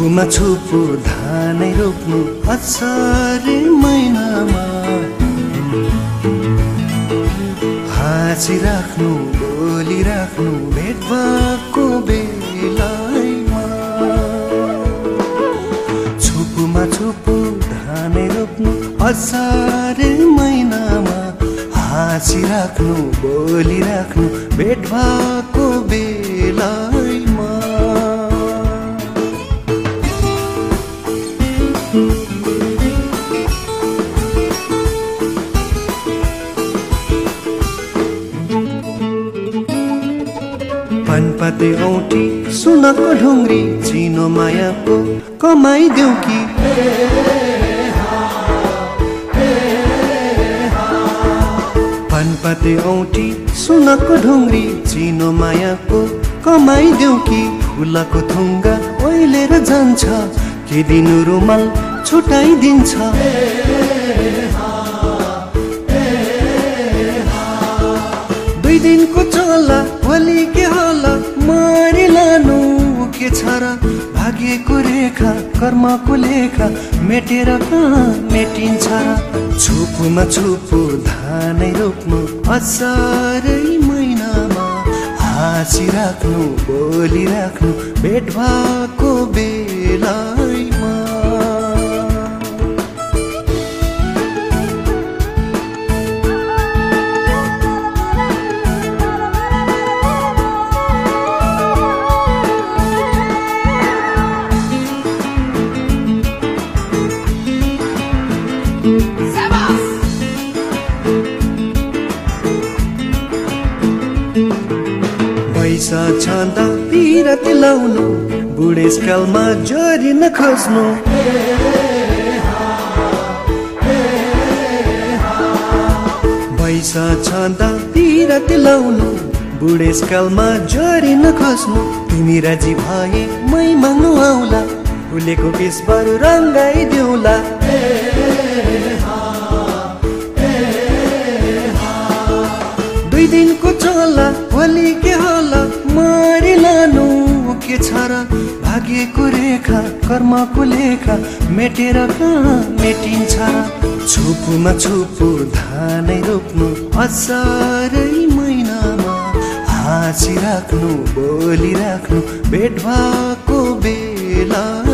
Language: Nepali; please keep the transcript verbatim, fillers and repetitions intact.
छुपुमा छुपु धानै रोप्नु असारे महिनामा हाँसिराख्नु बोलिराख्नु भेट भएको बेलामा छुपुमा छुपु धानै रोप्नु असारे महिनामा हाँसिराख्नु बोलिराख्नु भेट भएको बेलामा पानपाते औँठी सुनको ढुङ्ग्री चिनो मायाको कमाइदेऊ कि पानपाते औँठी सुनको ढुङ्ग्री चिनो मायाको कमाइदेऊ कि फुलको थुङ्गा ओइलेर जान्छ के दिनु रुमाल छुटाइदिन्छ दुई दिनको चला भोलि के होला मारि लानु के छ र भाग्यको रेखा कर्मको लेखा मेटेर कहाँ मेटिन्छ र छुपुमा छुपु धानै रोप्नु असारै महिनामा हाँसिराख्नु बोलिराख्नु भेट भएको बेलामा पैसा छँदा पिरत लाउनु बुढेसकालमा जोडिन खोज्नु पैसा छँदा पिरत लाउनु बुढेसकालमा जोडिन खोज्नु तिमी राजी भए मै माग्नु आउला फुलेको केसबार रङ्गाइदेऊला दुई दिनको चला भोलि के होला मारि लानु के छ र भाग्यको रेखा कर्मको लेखा मेटेर कहाँ मेटिन्छ र छुपुमा छुपु धानै रोप्नु असारै महिनामा हाँसिराख्नु बोलिराख्नु भेट भएको बेला